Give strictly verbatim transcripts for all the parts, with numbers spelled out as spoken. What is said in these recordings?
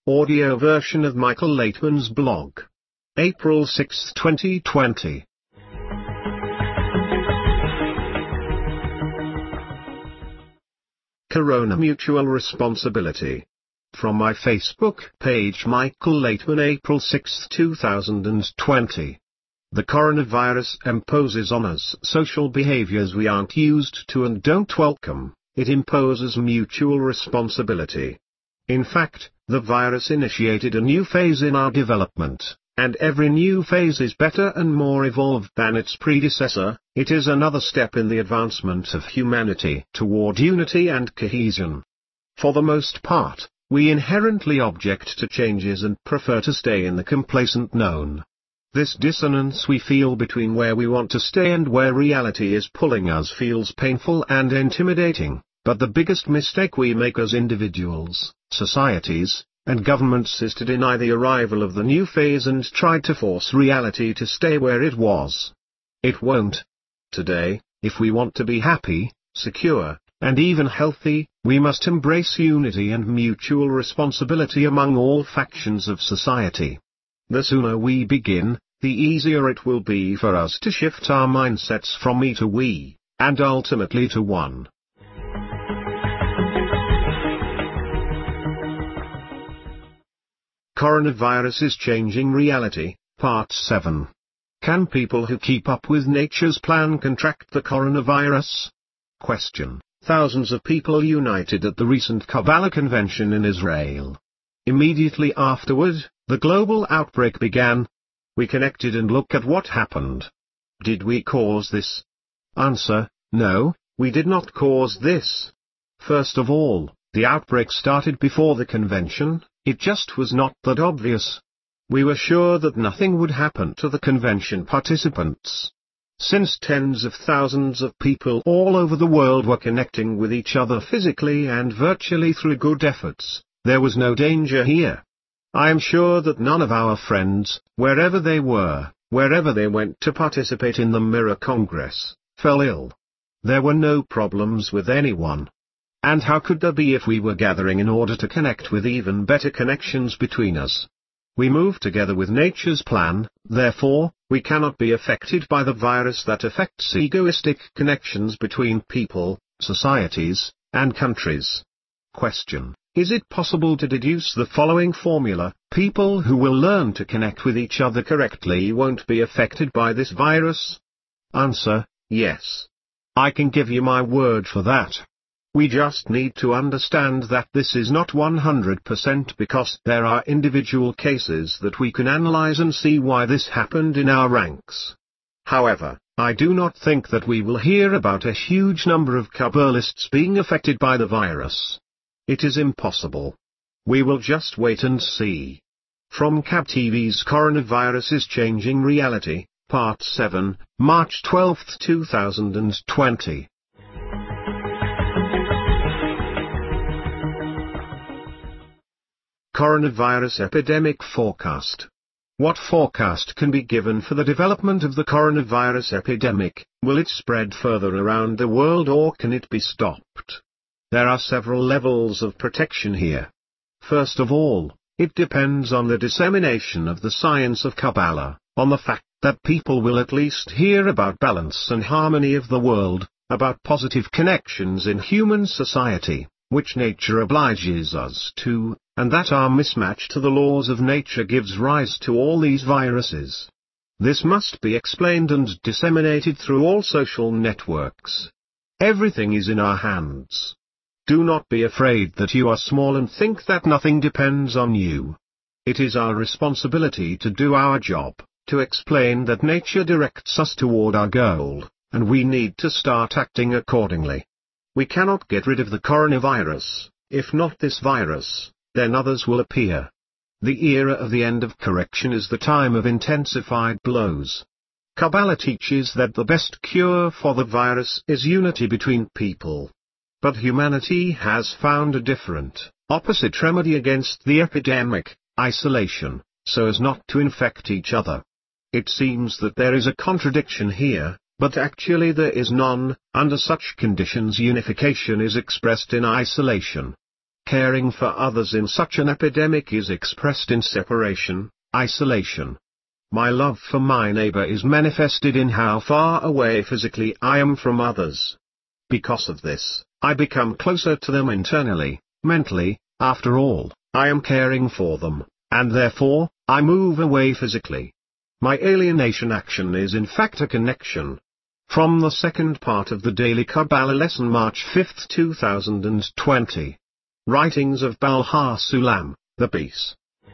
audio version of Michael Laitman's blog. April sixth twenty twenty. Corona Mutual Responsibility. From my Facebook page, Michael Laitman, April sixth two thousand twenty. The coronavirus imposes on us social behaviors we aren't used to and don't welcome. It imposes mutual responsibility. In fact, the virus initiated a new phase in our development, and every new phase is better and more evolved than its predecessor. It is another step in the advancement of humanity toward unity and cohesion. For the most part, we inherently object to changes and prefer to stay in the complacent known. This dissonance we feel between where we want to stay and where reality is pulling us feels painful and intimidating, but the biggest mistake we make as individuals, societies, and governments is to deny the arrival of the new phase and try to force reality to stay where it was. It won't. Today, if we want to be happy, secure, and even healthy, we must embrace unity and mutual responsibility among all factions of society. The sooner we begin, the easier it will be for us to shift our mindsets from me to we, and ultimately to one. Coronavirus is Changing Reality, Part seven. Can people who keep up with nature's plan contract the coronavirus? Question. Thousands of people united at the recent Kabbalah convention in Israel. Immediately afterward, the global outbreak began. We connected and looked at what happened. Did we cause this? Answer, no, we did not cause this. First of all, the outbreak started before the convention, it just was not that obvious. We were sure that nothing would happen to the convention participants. Since tens of thousands of people all over the world were connecting with each other physically and virtually through good efforts, there was no danger here. I am sure that none of our friends, wherever they were, wherever they went to participate in the Mirror Congress, fell ill. There were no problems with anyone. And how could there be if we were gathering in order to connect with even better connections between us? We move together with nature's plan, therefore, we cannot be affected by the virus that affects egoistic connections between people, societies, and countries. Question. Is it possible to deduce the following formula? People who will learn to connect with each other correctly won't be affected by this virus? Answer, yes. I can give you my word for that. We just need to understand that this is not one hundred percent because there are individual cases that we can analyze and see why this happened in our ranks. However, I do not think that we will hear about a huge number of Kabbalists being affected by the virus. It is impossible. We will just wait and see. From K A B T V's Coronavirus is Changing Reality, Part seven, March twelfth two thousand twenty. Coronavirus Epidemic Forecast. What forecast can be given for the development of the coronavirus epidemic? Will it spread further around the world or can it be stopped? There are several levels of protection here. First of all, it depends on the dissemination of the science of Kabbalah, on the fact that people will at least hear about balance and harmony of the world, about positive connections in human society, which nature obliges us to, and that our mismatch to the laws of nature gives rise to all these viruses. This must be explained and disseminated through all social networks. Everything is in our hands. Do not be afraid that you are small and think that nothing depends on you. It is our responsibility to do our job, to explain that nature directs us toward our goal, and we need to start acting accordingly. We cannot get rid of the coronavirus. If not this virus, then others will appear. The era of the end of correction is the time of intensified blows. Kabbalah teaches that the best cure for the virus is unity between people. But humanity has found a different, opposite remedy against the epidemic, isolation, so as not to infect each other. It seems that there is a contradiction here, but actually there is none. Under such conditions unification is expressed in isolation. Caring for others in such an epidemic is expressed in separation, isolation. My love for my neighbor is manifested in how far away physically I am from others. Because of this, I become closer to them internally, mentally. After all, I am caring for them, and therefore, I move away physically. My alienation action is in fact a connection. From the second part of the Daily Kabbalah lesson, March fifth two thousand twenty. Writings of Baal HaSulam, the Peace.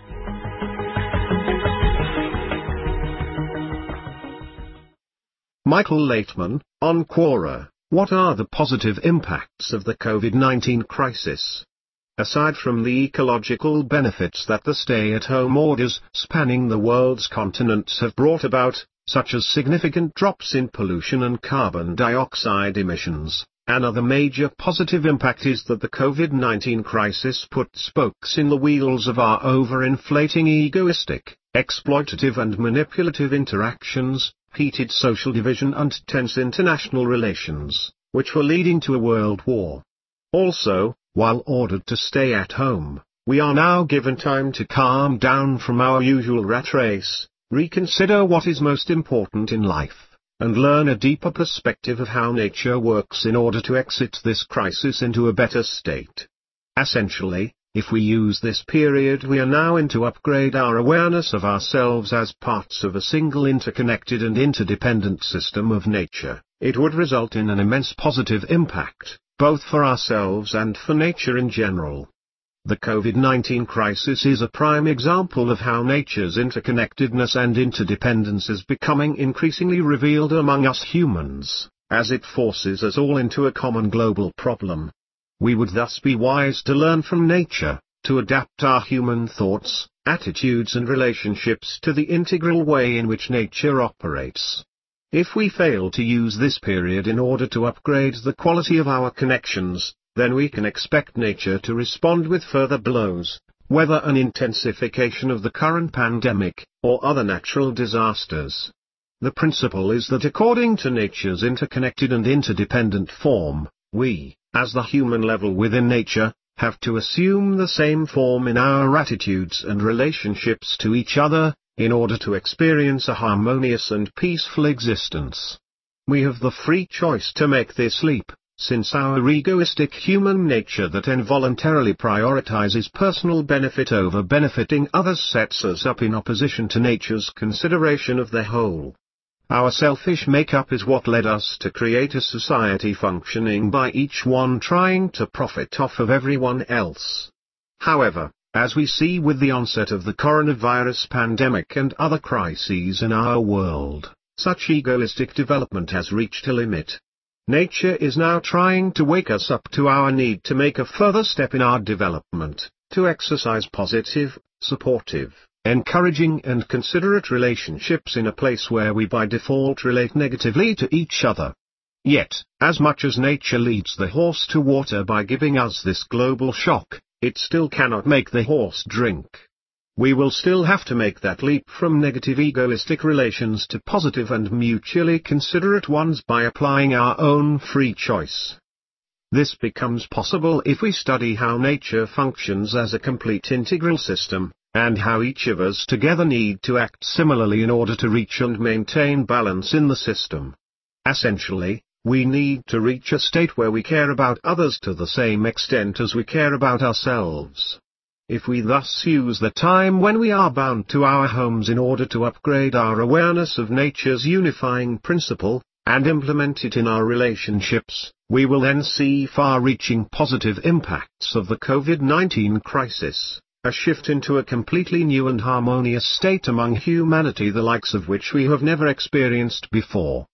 Michael Laitman, on Quora, what are the positive impacts of the COVID nineteen crisis? Aside from the ecological benefits that the stay-at-home orders spanning the world's continents have brought about, such as significant drops in pollution and carbon dioxide emissions, another major positive impact is that the COVID nineteen crisis put spokes in the wheels of our overinflating egoistic, exploitative and manipulative interactions, heated social division and tense international relations, which were leading to a world war. Also, while ordered to stay at home, we are now given time to calm down from our usual rat race, reconsider what is most important in life, and learn a deeper perspective of how nature works in order to exit this crisis into a better state. Essentially, if we use this period we are now in to upgrade our awareness of ourselves as parts of a single interconnected and interdependent system of nature, it would result in an immense positive impact, both for ourselves and for nature in general. The COVID nineteen crisis is a prime example of how nature's interconnectedness and interdependence is becoming increasingly revealed among us humans, as it forces us all into a common global problem. We would thus be wise to learn from nature, to adapt our human thoughts, attitudes and relationships to the integral way in which nature operates. If we fail to use this period in order to upgrade the quality of our connections, then we can expect nature to respond with further blows, whether an intensification of the current pandemic, or other natural disasters. The principle is that according to nature's interconnected and interdependent form, we, as the human level within nature, have to assume the same form in our attitudes and relationships to each other, in order to experience a harmonious and peaceful existence. We have the free choice to make this leap, since our egoistic human nature that involuntarily prioritizes personal benefit over benefiting others sets us up in opposition to nature's consideration of the whole. Our selfish makeup is what led us to create a society functioning by each one trying to profit off of everyone else. However, as we see with the onset of the coronavirus pandemic and other crises in our world, such egoistic development has reached a limit. Nature is now trying to wake us up to our need to make a further step in our development, to exercise positive, supportive, encouraging and considerate relationships in a place where we by default relate negatively to each other. Yet, as much as nature leads the horse to water by giving us this global shock, it still cannot make the horse drink. We will still have to make that leap from negative egoistic relations to positive and mutually considerate ones by applying our own free choice. This becomes possible if we study how nature functions as a complete integral system, and how each of us together need to act similarly in order to reach and maintain balance in the system. Essentially, we need to reach a state where we care about others to the same extent as we care about ourselves. If we thus use the time when we are bound to our homes in order to upgrade our awareness of nature's unifying principle, and implement it in our relationships, we will then see far-reaching positive impacts of the COVID nineteen crisis, a shift into a completely new and harmonious state among humanity the likes of which we have never experienced before.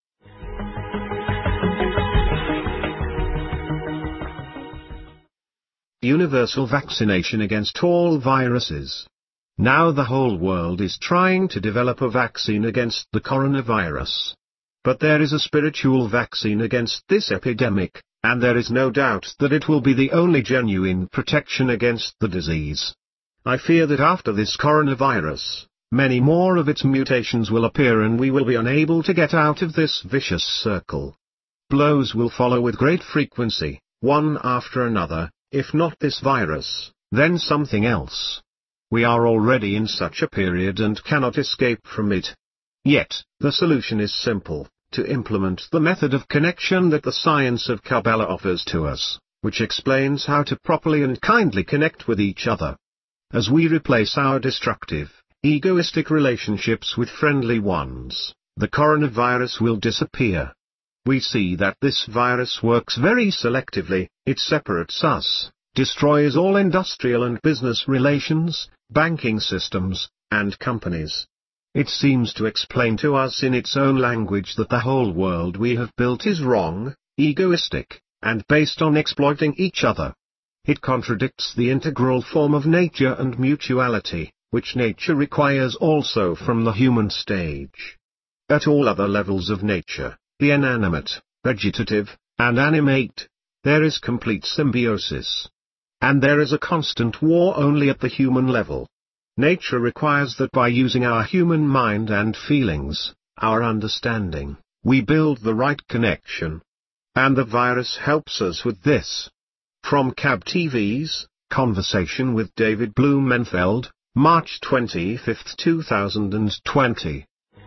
Universal vaccination against all viruses. Now the whole world is trying to develop a vaccine against the coronavirus. But there is a spiritual vaccine against this epidemic, and there is no doubt that it will be the only genuine protection against the disease. I fear that after this coronavirus, many more of its mutations will appear and we will be unable to get out of this vicious circle. Blows will follow with great frequency, one after another, If not this virus, then something else. We are already in such a period and cannot escape from it. Yet, the solution is simple, to implement the method of connection that the science of Kabbalah offers to us, which explains how to properly and kindly connect with each other. As we replace our destructive, egoistic relationships with friendly ones, the coronavirus will disappear. We see that this virus works very selectively. It separates us, destroys all industrial and business relations, banking systems, and companies. It seems to explain to us in its own language that the whole world we have built is wrong, egoistic, and based on exploiting each other. It contradicts the integral form of nature and mutuality, which nature requires also from the human stage. At all other levels of nature, the inanimate, vegetative, and animate, there is complete symbiosis. And there is a constant war only at the human level. Nature requires that by using our human mind and feelings, our understanding, we build the right connection. And the virus helps us with this. From K A B T V's, Conversation with David Blumenfeld, March twenty-fifth two thousand twenty.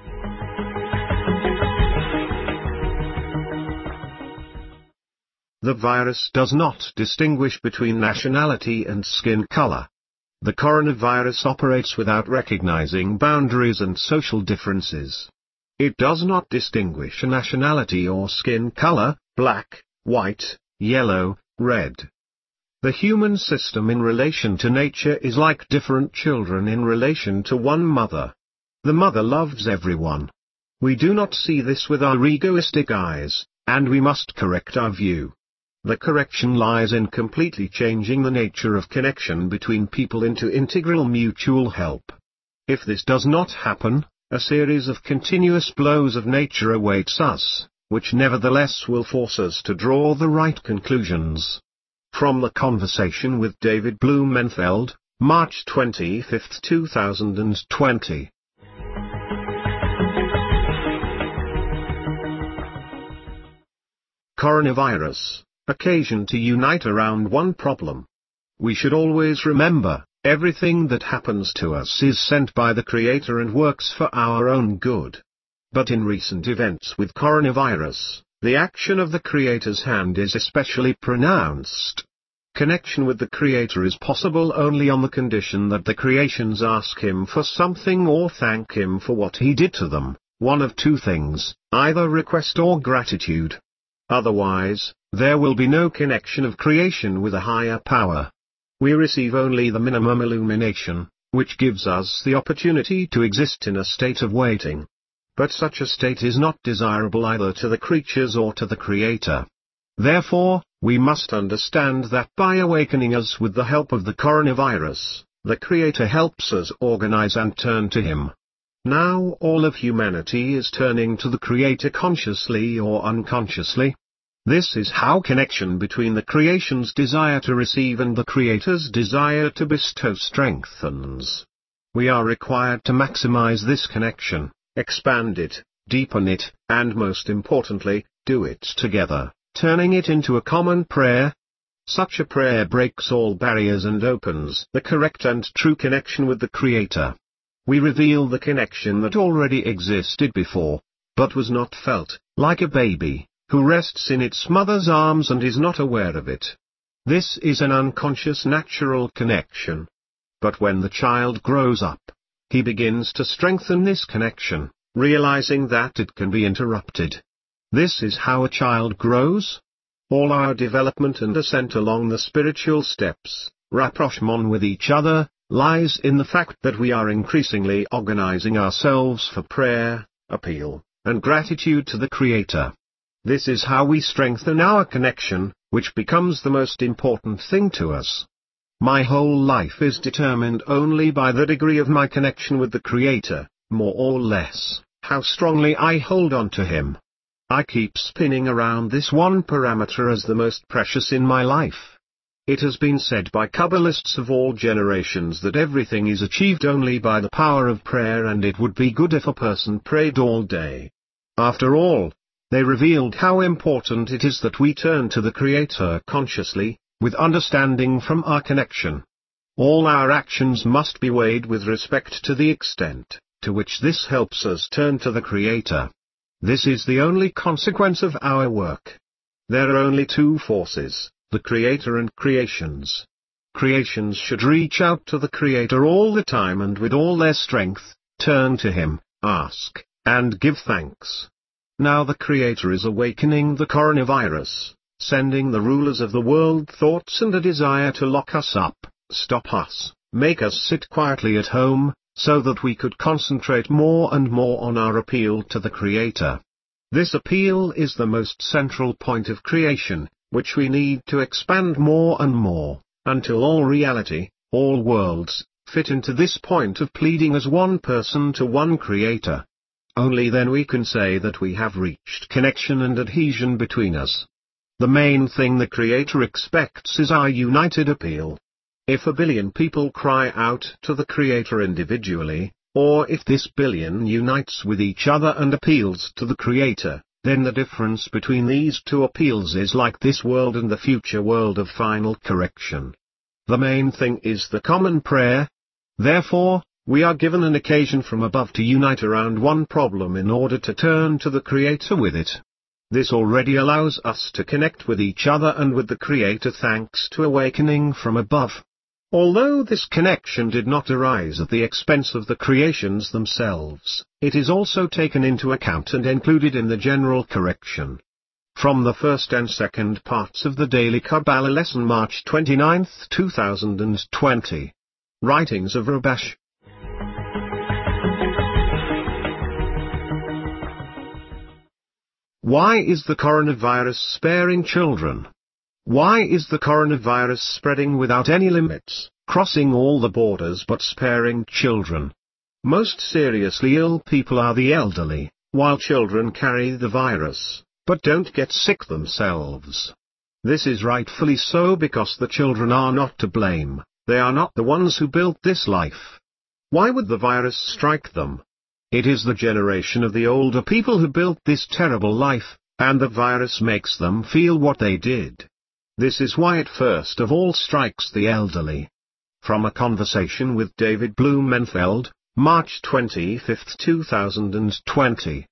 The virus does not distinguish between nationality and skin color. The coronavirus operates without recognizing boundaries and social differences. It does not distinguish a nationality or skin color, black, white, yellow, red. The human system in relation to nature is like different children in relation to one mother. The mother loves everyone. We do not see this with our egoistic eyes, and we must correct our view. The correction lies in completely changing the nature of connection between people into integral mutual help. If this does not happen, a series of continuous blows of nature awaits us, which nevertheless will force us to draw the right conclusions. From the Conversation with David Blumenfeld, March twenty-fifth two thousand twenty. Coronavirus. Occasion to unite around one problem. We should always remember, everything that happens to us is sent by the Creator and works for our own good. But in recent events with coronavirus, the action of the Creator's hand is especially pronounced. Connection with the Creator is possible only on the condition that the creations ask Him for something or thank Him for what He did to them, one of two things, either request or gratitude. Otherwise, there will be no connection of creation with a higher power. We receive only the minimum illumination, which gives us the opportunity to exist in a state of waiting. But such a state is not desirable either to the creatures or to the Creator. Therefore, we must understand that by awakening us with the help of the coronavirus, the Creator helps us organize and turn to Him. Now all of humanity is turning to the Creator consciously or unconsciously. This is how connection between the creation's desire to receive and the Creator's desire to bestow strengthens. We are required to maximize this connection, expand it, deepen it, and most importantly, do it together, turning it into a common prayer. Such a prayer breaks all barriers and opens the correct and true connection with the Creator. We reveal the connection that already existed before, but was not felt, like a baby who rests in its mother's arms and is not aware of it. This is an unconscious natural connection. But when the child grows up, he begins to strengthen this connection, realizing that it can be interrupted. This is how a child grows. All our development and ascent along the spiritual steps, rapprochement with each other, lies in the fact that we are increasingly organizing ourselves for prayer, appeal, and gratitude to the Creator. This is how we strengthen our connection, which becomes the most important thing to us. My whole life is determined only by the degree of my connection with the Creator, more or less, how strongly I hold on to Him. I keep spinning around this one parameter as the most precious in my life. It has been said by Kabbalists of all generations that everything is achieved only by the power of prayer, and it would be good if a person prayed all day. After all, they revealed how important it is that we turn to the Creator consciously, with understanding from our connection. All our actions must be weighed with respect to the extent to which this helps us turn to the Creator. This is the only consequence of our work. There are only two forces, the Creator and creations. Creations should reach out to the Creator all the time and with all their strength, turn to Him, ask, and give thanks. Now the Creator is awakening the coronavirus, sending the rulers of the world thoughts and a desire to lock us up, stop us, make us sit quietly at home, so that we could concentrate more and more on our appeal to the Creator. This appeal is the most central point of creation, which we need to expand more and more, until all reality, all worlds, fit into this point of pleading as one person to one Creator. Only then we can say that we have reached connection and adhesion between us. The main thing the Creator expects is our united appeal. If a billion people cry out to the Creator individually, or if this billion unites with each other and appeals to the Creator, then the difference between these two appeals is like this world and the future world of final correction. The main thing is the common prayer. Therefore, we are given an occasion from above to unite around one problem in order to turn to the Creator with it. This already allows us to connect with each other and with the Creator thanks to awakening from above. Although this connection did not arise at the expense of the creations themselves, it is also taken into account and included in the general correction. From the first and second parts of the Daily Kabbalah Lesson, March twenty-ninth, two thousand twenty. Writings of Rabash. Why is the coronavirus sparing children? Why is the coronavirus spreading without any limits, crossing all the borders but sparing children? Most seriously ill people are the elderly, while children carry the virus, but don't get sick themselves. This is rightfully so because the children are not to blame, they are not the ones who built this life. Why would the virus strike them? It is the generation of the older people who built this terrible life, and the virus makes them feel what they did. This is why it first of all strikes the elderly. From a conversation with David Blumenfeld, March twenty-fifth, two thousand twenty.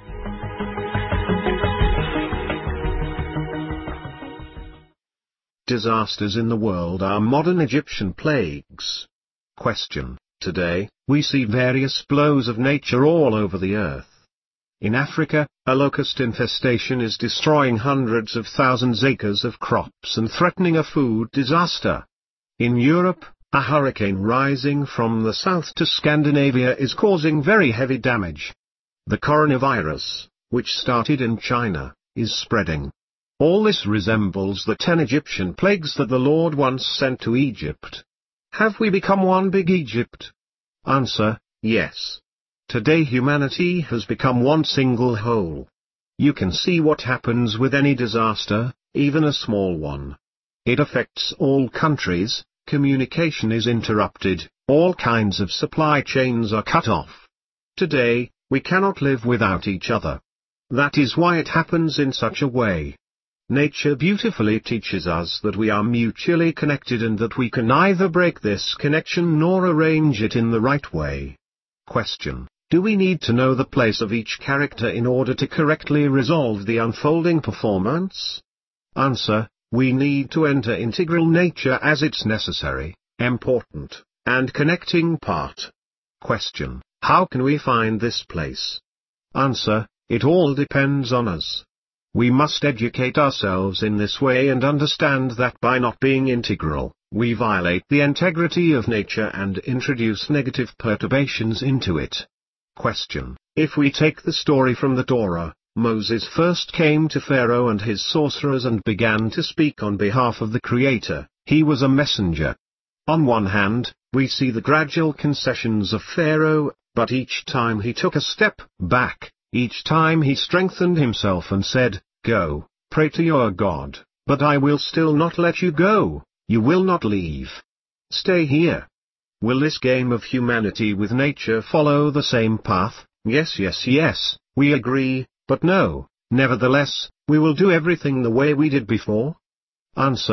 Disasters in the world are modern Egyptian plagues. Question. Today, we see various blows of nature all over the earth. In Africa, a locust infestation is destroying hundreds of thousands acres of crops and threatening a food disaster. In Europe, a hurricane rising from the south to Scandinavia is causing very heavy damage. The coronavirus, which started in China, is spreading. All this resembles the ten Egyptian plagues that the Lord once sent to Egypt. Have we become one big Egypt? Answer, yes. Today humanity has become one single whole. You can see what happens with any disaster, even a small one. It affects all countries, communication is interrupted, all kinds of supply chains are cut off. Today, we cannot live without each other. That is why it happens in such a way. Nature beautifully teaches us that we are mutually connected and that we can neither break this connection nor arrange it in the right way. Question. Do we need to know the place of each character in order to correctly resolve the unfolding performance? Answer. We need to enter integral nature as its necessary, important, and connecting part. Question. How can we find this place? Answer. It all depends on us. We must educate ourselves in this way and understand that by not being integral, we violate the integrity of nature and introduce negative perturbations into it. Question. If we take the story from the Torah, Moses first came to Pharaoh and his sorcerers and began to speak on behalf of the Creator. He was a messenger. On one hand, we see the gradual concessions of Pharaoh, but each time he took a step back, each time he strengthened himself and said, "Go, pray to your God, but I will still not let you go, you will not leave. Stay here." Will this game of humanity with nature follow the same path? Yes, yes, yes, we agree, but no, nevertheless, we will do everything the way we did before? Answer.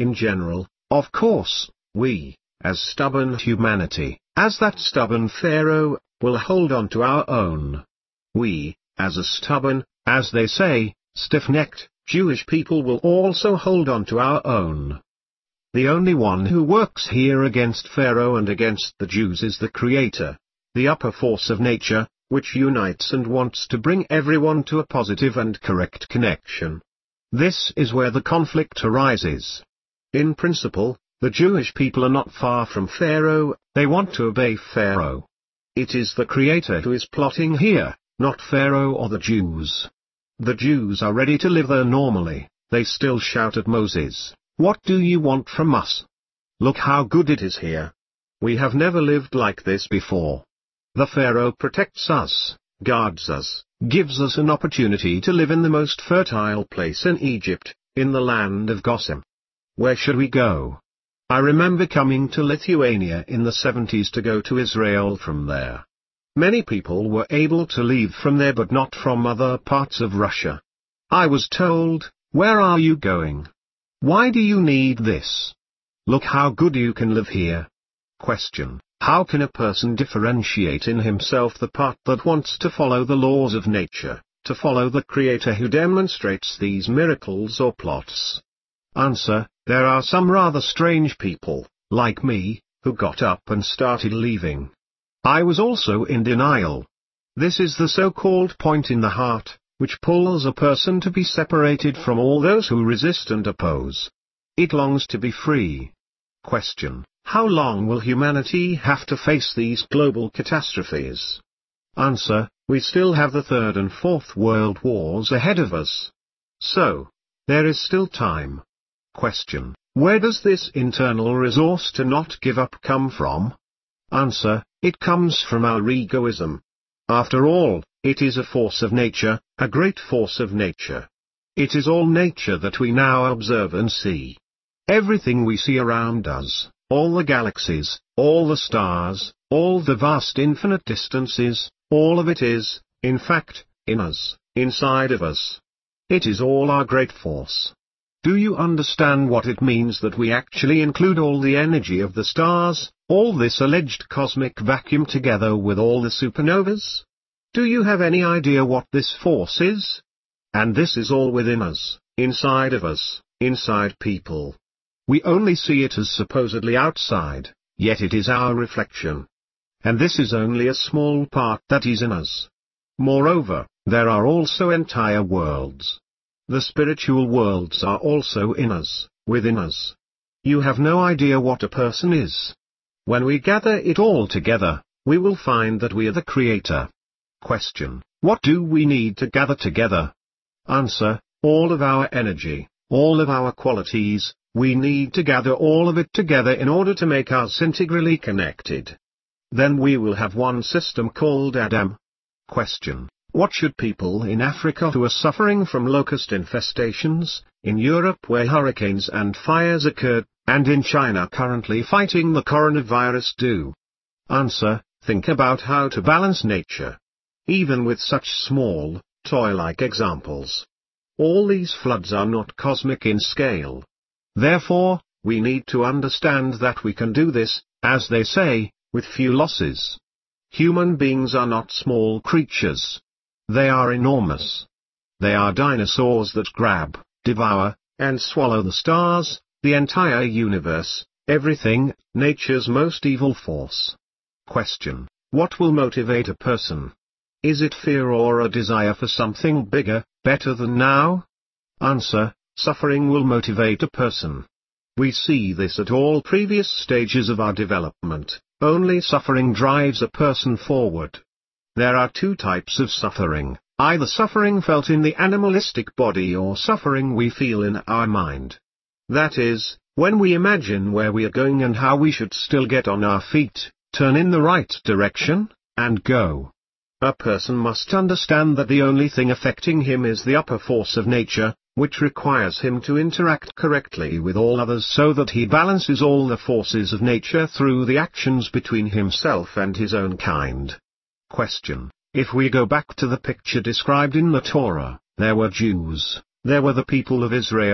in general, of course, we, as stubborn humanity, as that stubborn Pharaoh, will hold on to our own. We, as a stubborn, as they say, stiff-necked, Jewish people will also hold on to our own. The only one who works here against Pharaoh and against the Jews is the Creator, the upper force of nature, which unites and wants to bring everyone to a positive and correct connection. This is where the conflict arises. In principle, the Jewish people are not far from Pharaoh, they want to obey Pharaoh. It is the Creator who is plotting here, not Pharaoh or the Jews. The Jews are ready to live there normally, they still shout at Moses, "What do you want from us? Look how good it is here. We have never lived like this before." The Pharaoh protects us, guards us, gives us an opportunity to live in the most fertile place in Egypt, in the land of Goshen. Where should we go? I remember coming to Lithuania in the seventies to go to Israel from there. Many people were able to leave from there but not from other parts of Russia. I was told, "Where are you going? Why do you need this? Look how good you can live here." Question: how can a person differentiate in himself the part that wants to follow the laws of nature, to follow the Creator who demonstrates these miracles or plots? Answer: there are some rather strange people, like me, who got up and started leaving. I was also in denial. This is the so-called point in the heart, which pulls a person to be separated from all those who resist and oppose. It longs to be free. Question: how long will humanity have to face these global catastrophes? Answer: we still have the Third and Fourth World Wars ahead of us. So, there is still time. Question: where does this internal resource to not give up come from? Answer: it comes from our egoism. After all, it is a force of nature, a great force of nature. It is all nature that we now observe and see. Everything we see around us, all the galaxies, all the stars, all the vast infinite distances, all of it is, in fact, in us, inside of us. It is all our great force. Do you understand what it means that we actually include all the energy of the stars, all this alleged cosmic vacuum together with all the supernovas? Do you have any idea what this force is? And this is all within us, inside of us, inside people. We only see it as supposedly outside, yet it is our reflection. And this is only a small part that is in us. Moreover, there are also entire worlds. The spiritual worlds are also in us, within us. You have no idea what a person is. When we gather it all together, we will find that we are the Creator. Question: what do we need to gather together? Answer: all of our energy, all of our qualities. We need to gather all of it together in order to make us integrally connected. Then we will have one system called Adam. Question: what should people in Africa who are suffering from locust infestations, in Europe where hurricanes and fires occurred, and in China currently fighting the coronavirus do? Answer: think about how to balance nature. Even with such small, toy-like examples. All these floods are not cosmic in scale. Therefore, we need to understand that we can do this, as they say, with few losses. Human beings are not small creatures. They are enormous. They are dinosaurs that grab, devour, and swallow the stars, the entire universe, everything, nature's most evil force. Question: what will motivate a person? Is it fear or a desire for something bigger, better than now? Answer: suffering will motivate a person. We see this at all previous stages of our development. Only suffering drives a person forward. There are two types of suffering, either suffering felt in the animalistic body or suffering we feel in our mind. That is, when we imagine where we are going and how we should still get on our feet, turn in the right direction, and go. A person must understand that the only thing affecting him is the upper force of nature, which requires him to interact correctly with all others so that he balances all the forces of nature through the actions between himself and his own kind. Question: if we go back to the picture described in the Torah, there were Jews, there were the people of Israel,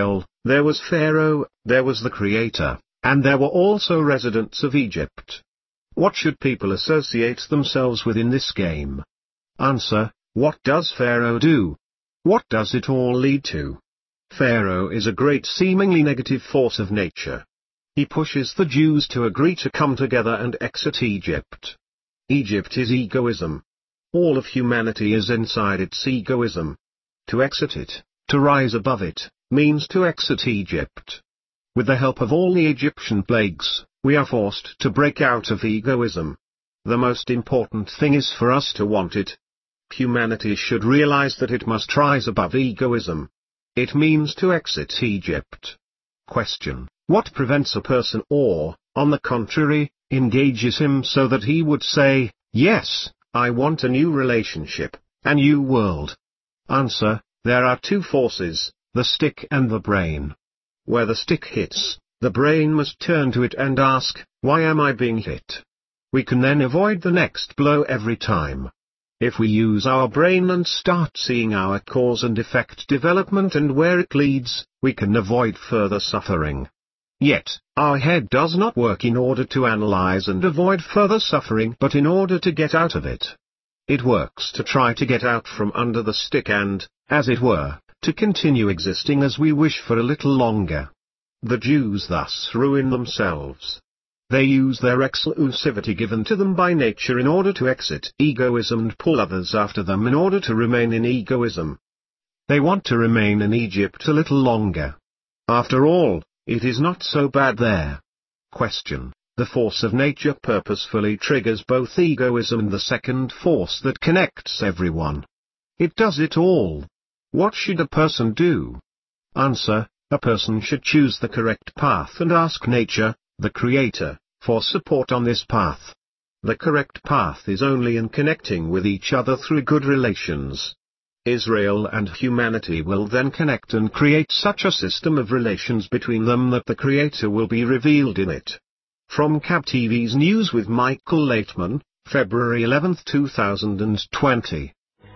There was Pharaoh, there was the Creator, and there were also residents of Egypt. What should people associate themselves with in this game? Answer: what does Pharaoh do? What does it all lead to? Pharaoh is a great seemingly negative force of nature. He pushes the Jews to agree to come together and exit Egypt. Egypt is egoism. All of humanity is inside its egoism. To exit it, to rise above it, means to exit Egypt. With the help of all the Egyptian plagues, we are forced to break out of egoism. The most important thing is for us to want it. Humanity should realize that it must rise above egoism. It means to exit Egypt. Question: what prevents a person or, on the contrary, engages him so that he would say, yes, I want a new relationship, a new world? Answer: there are two forces, the stick and the brain. Where the stick hits, the brain must turn to it and ask, why am I being hit? We can then avoid the next blow every time. If we use our brain and start seeing our cause and effect development and where it leads, we can avoid further suffering. Yet, our head does not work in order to analyze and avoid further suffering but in order to get out of it. It works to try to get out from under the stick and, as it were, to continue existing as we wish for a little longer. The Jews thus ruin themselves. They use their exclusivity given to them by nature in order to exit egoism and pull others after them in order to remain in egoism. They want to remain in Egypt a little longer. After all, it is not so bad there. Question: the force of nature purposefully triggers both egoism and the second force that connects everyone. It does it all. What should a person do? Answer: a person should choose the correct path and ask nature, the Creator, for support on this path. The correct path is only in connecting with each other through good relations. Israel and humanity will then connect and create such a system of relations between them that the Creator will be revealed in it. From C A B T V's News with Michael Laitman, February eleventh two thousand twenty.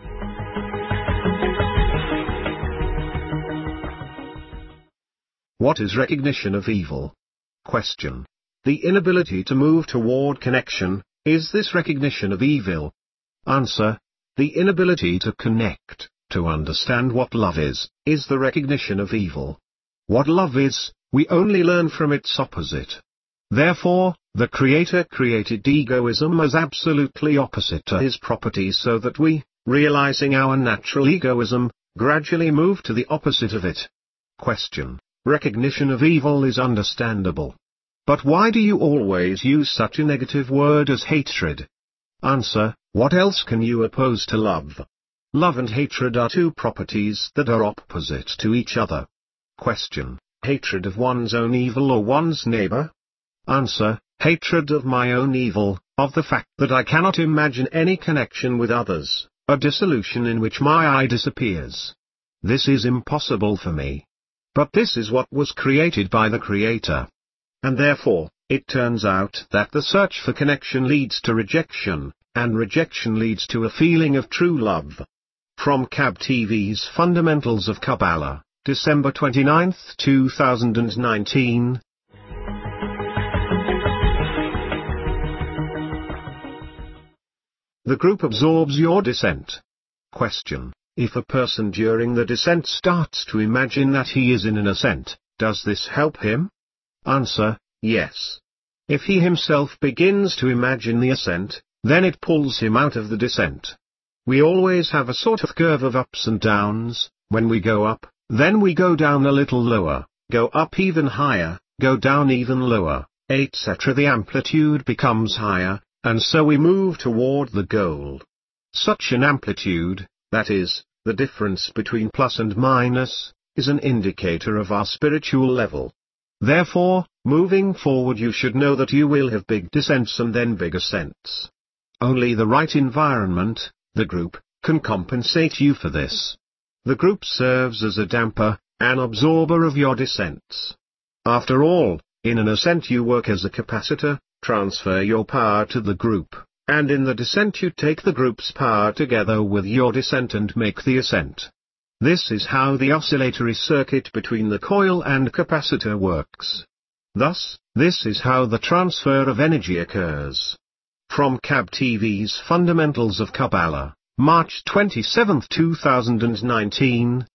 What is recognition of evil? Question: the inability to move toward connection, is this recognition of evil? Answer: the inability to connect, to understand what love is, is the recognition of evil. What love is, we only learn from its opposite. Therefore, the Creator created egoism as absolutely opposite to his properties so that we, realizing our natural egoism, gradually move to the opposite of it. Question: recognition of evil is understandable. But why do you always use such a negative word as hatred? Answer: what else can you oppose to love? Love and hatred are two properties that are opposite to each other. Question: hatred of one's own evil or one's neighbor? Answer: hatred of my own evil, of the fact that I cannot imagine any connection with others, a dissolution in which my I disappears. This is impossible for me. But this is what was created by the Creator. And therefore, it turns out that the search for connection leads to rejection, and rejection leads to a feeling of true love. From C A B T V's Fundamentals of Kabbalah, December twenty-ninth two thousand nineteen. The group absorbs your descent. Question: if a person during the descent starts to imagine that he is in an ascent, does this help him? Answer: yes. If he himself begins to imagine the ascent, then it pulls him out of the descent. We always have a sort of curve of ups and downs. When we go up, then we go down a little lower, go up even higher, go down even lower, et cetera. The amplitude becomes higher, and so we move toward the goal. Such an amplitude, that is, the difference between plus and minus, is an indicator of our spiritual level. Therefore, moving forward you should know that you will have big descents and then big ascents. Only the right environment, the group, can compensate you for this. The group serves as a damper, an absorber of your descents. After all, in an ascent you work as a capacitor, transfer your power to the group, and in the descent you take the group's power together with your descent and make the ascent. This is how the oscillatory circuit between the coil and capacitor works. Thus, this is how the transfer of energy occurs. From C A B T V's Fundamentals of Kabbalah, March twenty-seventh two thousand nineteen.